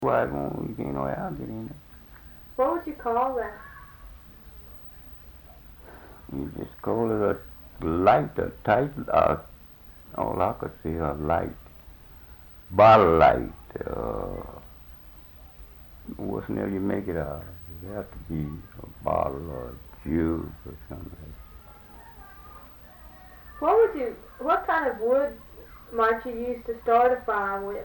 Why it won't, you can't no air get in there. What would you call that? You just call it a light, a tight, all I could see a light, bottle light, what's you make it out of? It have to be a bottle or a juice or something like that. What kind of wood might you use to start a fire with?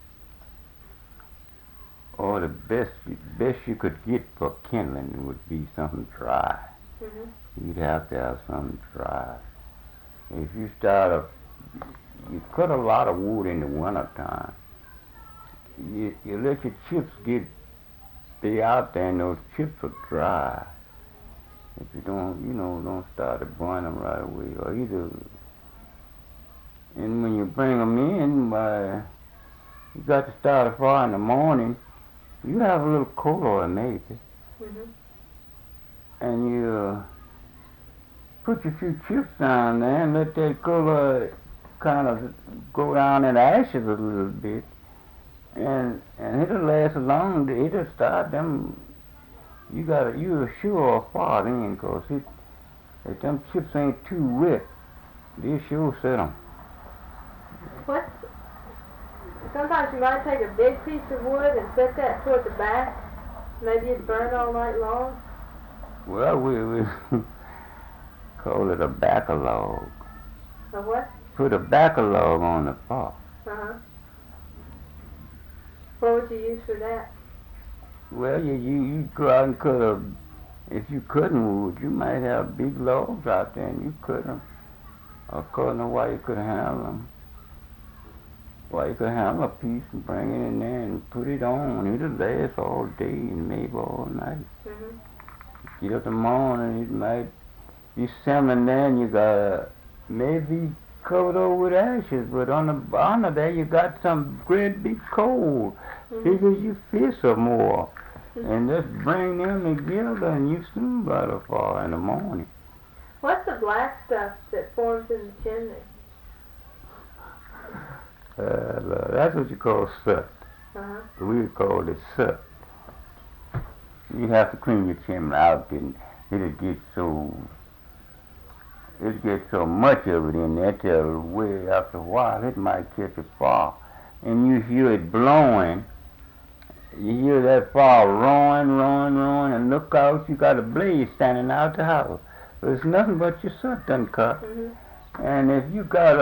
Oh, the best you could get for kindling would be something dry. Mm-hmm. You'd have to have something dry. If you you cut a lot of wood in the wintertime. You let your chips stay out there and those chips are dry. If you don't start to burn them right away. And when you bring them in, you got to start a fire in the morning. You have a little coal oil maybe. Mm-hmm. And you put your few chips down there and let that coal oil kind of go down in the ashes a little bit. And it'll last long. It'll start them. You're sure a fire then, cause if them chips ain't too wet, they sure set them. Sometimes you might take a big piece of wood and set that toward the back. Maybe it'd burn all night long. Well, we call it a bacalog. A what? Put a bacalog on the pot. Uh-huh. What would you use for that? Well, you go out and if you couldn't wood, you might have big logs out there and you cut them. According to why you could handle them. Why you could handle a piece and bring it in there and put it on. It'll last all day and maybe all night. Mm-hmm. Get up in the morning, it might be simmering there and you got maybe covered over with ashes, but on the bottom there you got some great big coal. Mm-hmm. Because you fish some more. And just bring them together and you soon got a fire in the morning. What's the black stuff that forms in the chimney? That's what you call soot. Uh-huh. We call it soot. You have to clean your chimney out and it'll get so much of it in there till way after a while it might catch a fire. And you hear it blowing. You hear that fire roaring, and look out, you got a blaze standing out the house. There's nothing but your soot done cut. Mm-hmm. And if you got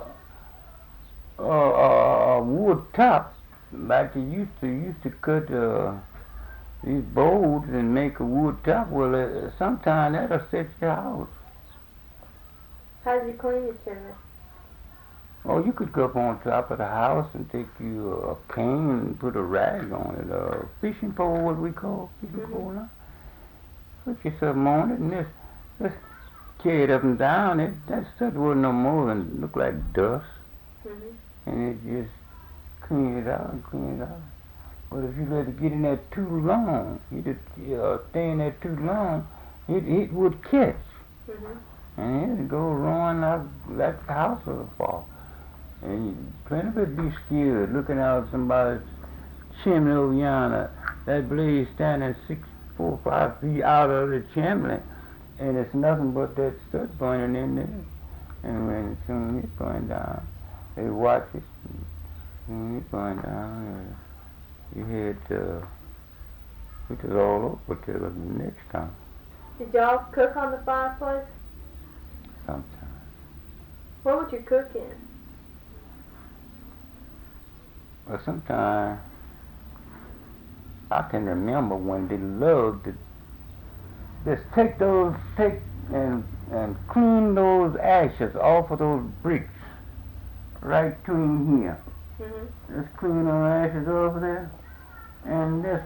a wood top, like you used to cut these boards and make a wood top, well, sometime that'll set your house. How do you clean your chimney? Oh, you could go up on top of the house and take you a cane and put a rag on it, a fishing pole, what we call fishing pole now. Put yourself on it and just carry it up and down. That stuff wasn't no more than look like dust. Mm-hmm. And it just clean it out. But if you let it get in there too long, stay in there too long, it would catch. Mm-hmm. And it'd go roaring out like the house will fall. And you plenty of it be scared looking out somebody's chimney over yonder, that blaze standing 4, 5 feet out of the chimney, and it's nothing but that stuff burning in there. And when soon it burn down, they watch it, and soon it burn down, you had it was all over till the next time. Did y'all cook on the fireplace? Sometimes. What would you cook in? Well, sometimes I can remember when they loved to just take and clean those ashes off of those bricks right between here. Mm-hmm. Just clean those ashes over there and just